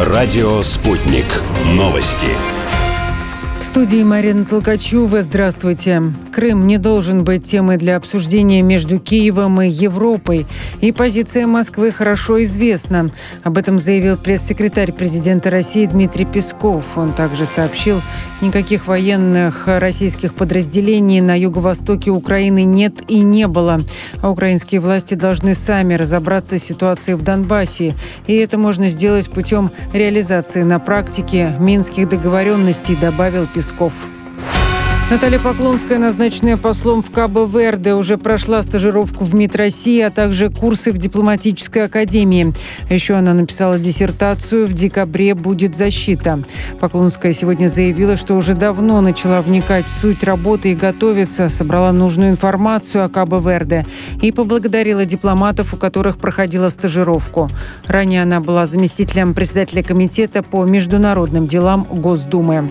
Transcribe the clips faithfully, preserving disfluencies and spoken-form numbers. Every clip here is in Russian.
Радио «Спутник». Новости. В студии Марина Толкачева. Здравствуйте. Крым не должен быть темой для обсуждения между Киевом и Европой. И позиция Москвы хорошо известна. Об этом заявил пресс-секретарь президента России Дмитрий Песков. Он также сообщил, никаких военных российских подразделений на юго-востоке Украины нет и не было. А украинские власти должны сами разобраться с ситуацией в Донбассе. И это можно сделать путем реализации на практике минских договоренностей, добавил Песков. Песков. Наталья Поклонская, назначенная послом в Кабо-Верде, уже прошла стажировку в МИД России, а также курсы в дипломатической академии. Еще она написала диссертацию «В декабре будет защита». Поклонская сегодня заявила, что уже давно начала вникать в суть работы и готовиться, собрала нужную информацию о Кабо-Верде и поблагодарила дипломатов, у которых проходила стажировку. Ранее она была заместителем председателя комитета по международным делам Госдумы.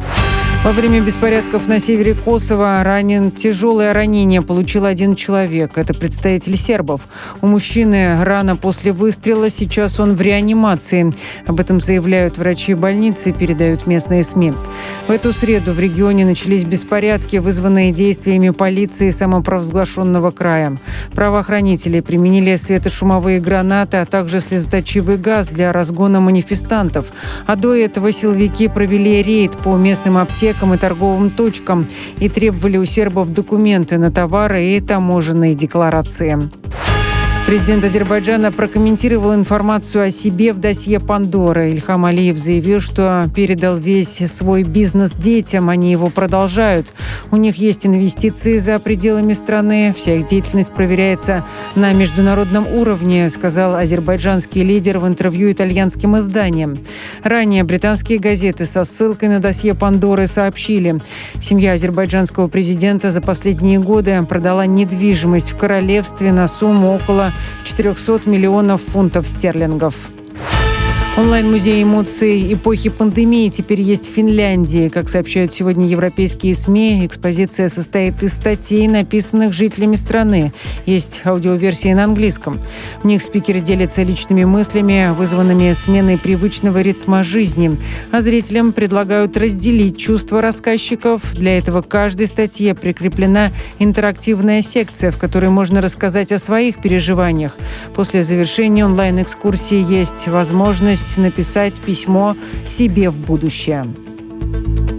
Во время беспорядков на севере Косово ранен тяжелое ранение получил один человек. Это представитель сербов. У мужчины рана после выстрела, сейчас он в реанимации. Об этом заявляют врачи больницы и передают местные СМИ. В эту среду в регионе начались беспорядки, вызванные действиями полиции самопровозглашенного края. Правоохранители применили светошумовые гранаты, а также слезоточивый газ для разгона манифестантов. А до этого силовики провели рейд по местным аптекам и торговым точкам и требовали у сербов документы на товары и таможенные декларации. Президент Азербайджана прокомментировал информацию о себе в досье Пандоры. Ильхам Алиев заявил, что передал весь свой бизнес детям, они его продолжают. У них есть инвестиции за пределами страны, вся их деятельность проверяется на международном уровне, сказал азербайджанский лидер в интервью итальянским изданиям. Ранее британские газеты со ссылкой на досье Пандоры сообщили, семья азербайджанского президента за последние годы продала недвижимость в королевстве на сумму около четыреста миллионов фунтов стерлингов. Онлайн-музей эмоций эпохи пандемии теперь есть в Финляндии. Как сообщают сегодня европейские СМИ, экспозиция состоит из статей, написанных жителями страны. Есть аудиоверсии на английском. В них спикеры делятся личными мыслями, вызванными сменой привычного ритма жизни. А зрителям предлагают разделить чувства рассказчиков. Для этого к каждой статье прикреплена интерактивная секция, в которой можно рассказать о своих переживаниях. После завершения онлайн-экскурсии есть возможность написать письмо себе в будущее.